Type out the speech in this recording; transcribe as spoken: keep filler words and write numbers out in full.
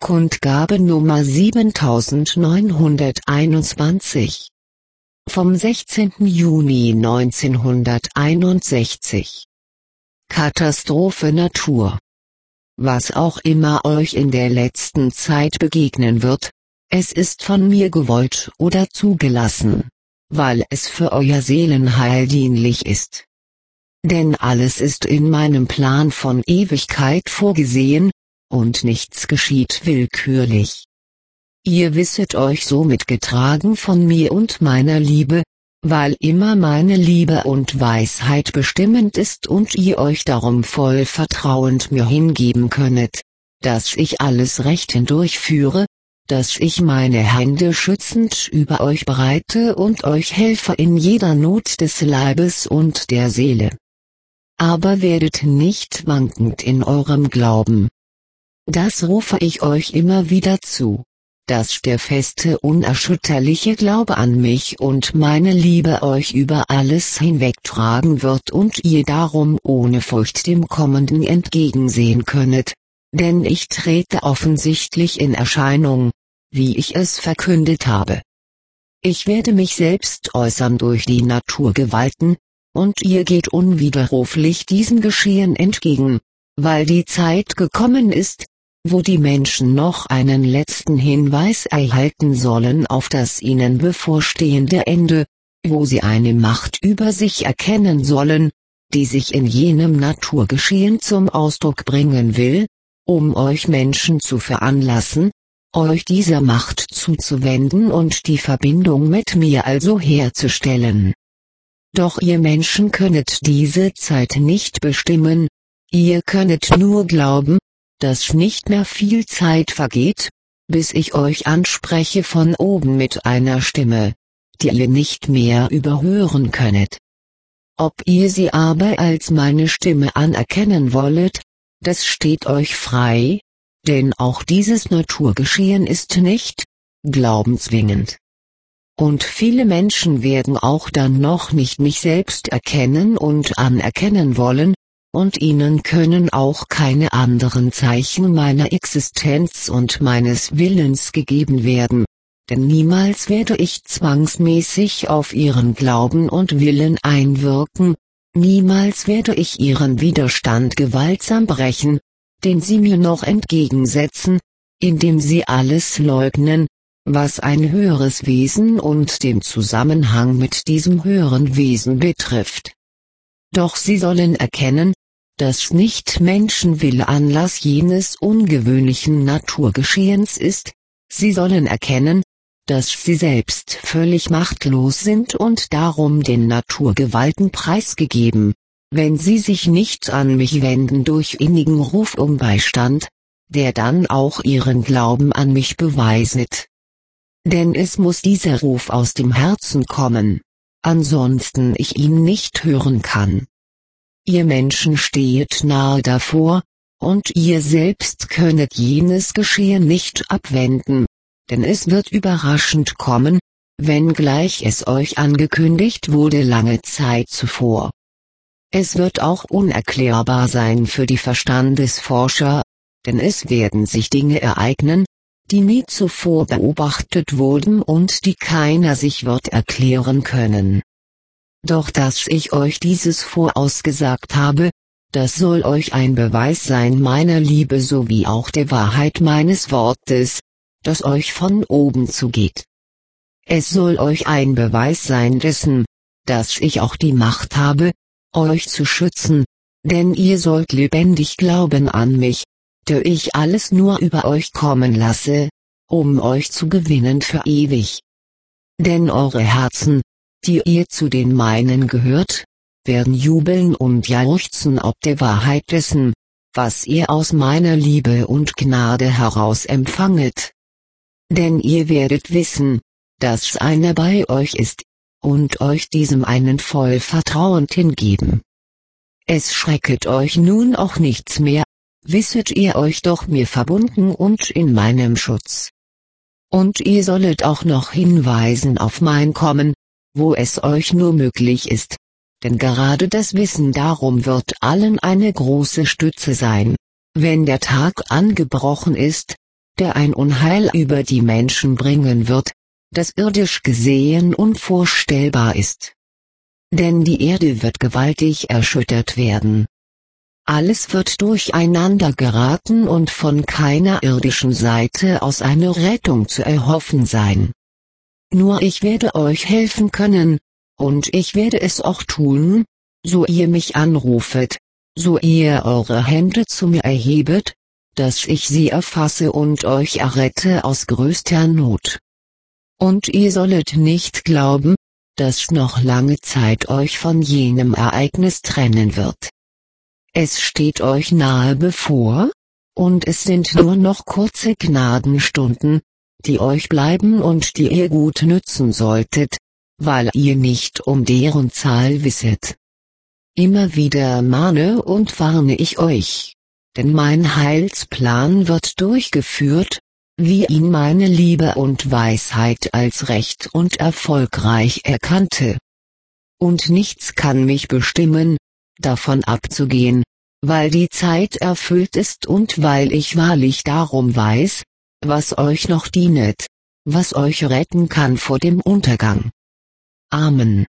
Kundgabe Nummer siebentausendneunhunderteinundzwanzig vom sechzehnten Juni neunzehnhunderteinundsechzig. Katastrophe Natur. Was auch immer euch in der letzten Zeit begegnen wird, es ist von mir gewollt oder zugelassen, weil es für euer Seelenheil dienlich ist. Denn alles ist in meinem Plan von Ewigkeit vorgesehen, und nichts geschieht willkürlich. Ihr wisset euch somit getragen von mir und meiner Liebe, weil immer meine Liebe und Weisheit bestimmend ist und ihr euch darum voll vertrauend mir hingeben könnet, dass ich alles recht hindurchführe, dass ich meine Hände schützend über euch breite und euch helfe in jeder Not des Leibes und der Seele. Aber werdet nicht wankend in eurem Glauben. Das rufe ich euch immer wieder zu, dass der feste unerschütterliche Glaube an mich und meine Liebe euch über alles hinwegtragen wird und ihr darum ohne Furcht dem Kommenden entgegensehen könnet, denn ich trete offensichtlich in Erscheinung, wie ich es verkündet habe. Ich werde mich selbst äußern durch die Naturgewalten, und ihr geht unwiderruflich diesem Geschehen entgegen, weil die Zeit gekommen ist, wo die Menschen noch einen letzten Hinweis erhalten sollen auf das ihnen bevorstehende Ende, wo sie eine Macht über sich erkennen sollen, die sich in jenem Naturgeschehen zum Ausdruck bringen will, um euch Menschen zu veranlassen, euch dieser Macht zuzuwenden und die Verbindung mit mir also herzustellen. Doch ihr Menschen könnet diese Zeit nicht bestimmen, ihr könnet nur glauben, dass nicht mehr viel Zeit vergeht, bis ich euch anspreche von oben mit einer Stimme, die ihr nicht mehr überhören könnet. Ob ihr sie aber als meine Stimme anerkennen wollet, das steht euch frei, denn auch dieses Naturgeschehen ist nicht glaubenszwingend. Und viele Menschen werden auch dann noch nicht mich selbst erkennen und anerkennen wollen, und ihnen können auch keine anderen Zeichen meiner Existenz und meines Willens gegeben werden, denn niemals werde ich zwangsmäßig auf ihren Glauben und Willen einwirken, niemals werde ich ihren Widerstand gewaltsam brechen, den sie mir noch entgegensetzen, indem sie alles leugnen, was ein höheres Wesen und den Zusammenhang mit diesem höheren Wesen betrifft. Doch sie sollen erkennen, dass nicht Menschenwille Anlass jenes ungewöhnlichen Naturgeschehens ist, sie sollen erkennen, dass sie selbst völlig machtlos sind und darum den Naturgewalten preisgegeben, wenn sie sich nicht an mich wenden durch innigen Ruf um Beistand, der dann auch ihren Glauben an mich beweiset. Denn es muss dieser Ruf aus dem Herzen kommen, ansonsten ich ihn nicht hören kann. Ihr Menschen stehet nahe davor, und ihr selbst könnet jenes Geschehen nicht abwenden, denn es wird überraschend kommen, wenngleich es euch angekündigt wurde lange Zeit zuvor. Es wird auch unerklärbar sein für die Verstandesforscher, denn es werden sich Dinge ereignen, die nie zuvor beobachtet wurden und die keiner sich wird erklären können. Doch dass ich euch dieses vorausgesagt habe, das soll euch ein Beweis sein meiner Liebe sowie auch der Wahrheit meines Wortes, das euch von oben zugeht. Es soll euch ein Beweis sein dessen, dass ich auch die Macht habe, euch zu schützen, denn ihr sollt lebendig glauben an mich, der ich alles nur über euch kommen lasse, um euch zu gewinnen für ewig. Denn eure Herzen, die ihr zu den meinen gehört, werden jubeln und jauchzen ob der Wahrheit dessen, was ihr aus meiner Liebe und Gnade heraus empfanget. Denn ihr werdet wissen, dass einer bei euch ist, und euch diesem einen voll vertrauend hingeben. Es schrecket euch nun auch nichts mehr, wisset ihr euch doch mir verbunden und in meinem Schutz. Und ihr sollet auch noch hinweisen auf mein Kommen, wo es euch nur möglich ist, denn gerade das Wissen darum wird allen eine große Stütze sein, wenn der Tag angebrochen ist, der ein Unheil über die Menschen bringen wird, das irdisch gesehen unvorstellbar ist. Denn die Erde wird gewaltig erschüttert werden. Alles wird durcheinander geraten und von keiner irdischen Seite aus eine Rettung zu erhoffen sein. Nur ich werde euch helfen können, und ich werde es auch tun, so ihr mich anrufet, so ihr eure Hände zu mir erhebet, dass ich sie erfasse und euch errette aus größter Not. Und ihr sollet nicht glauben, dass noch lange Zeit euch von jenem Ereignis trennen wird. Es steht euch nahe bevor, und es sind nur noch kurze Gnadenstunden, die euch bleiben und die ihr gut nützen solltet, weil ihr nicht um deren Zahl wisset. Immer wieder mahne und warne ich euch, denn mein Heilsplan wird durchgeführt, wie ihn meine Liebe und Weisheit als recht und erfolgreich erkannte. Und nichts kann mich bestimmen, davon abzugehen, weil die Zeit erfüllt ist und weil ich wahrlich darum weiß, was euch noch dienet, was euch retten kann vor dem Untergang. Amen.